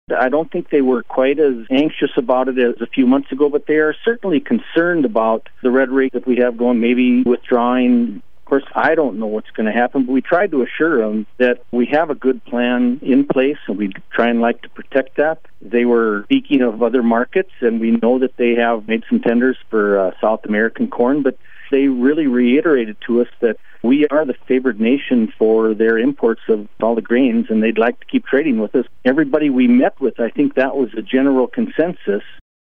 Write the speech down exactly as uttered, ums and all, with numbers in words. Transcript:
I don't think they were quite as anxious about it as a few months ago, but they are certainly concerned about the rhetoric that we have going, maybe withdrawing. Of course, I don't know what's going to happen, but we tried to assure them that we have a good plan in place, and we try and like to protect that. They were speaking of other markets, and we know that they have made some tenders for uh, South American corn, but they really reiterated to us that we are the favored nation for their imports of all the grains, and they'd like to keep trading with us. Everybody we met with, I think that was a general consensus,